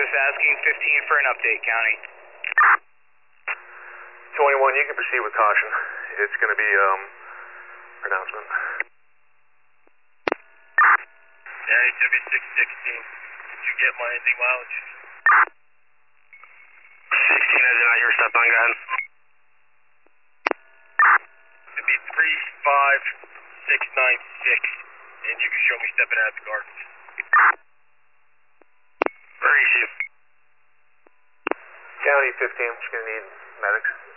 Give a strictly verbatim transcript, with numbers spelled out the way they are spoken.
just asking fifteen for an update, County. twenty-one, you can proceed with caution. It's going to be, um, pronouncement. Yeah, W six sixteen. Did you get my ending mileage? sixteen, I did not hear step on, go ahead. It'd be three five six nine six, and you can show me stepping out of the gardens. Where is you? County fifteen, just going to need medics.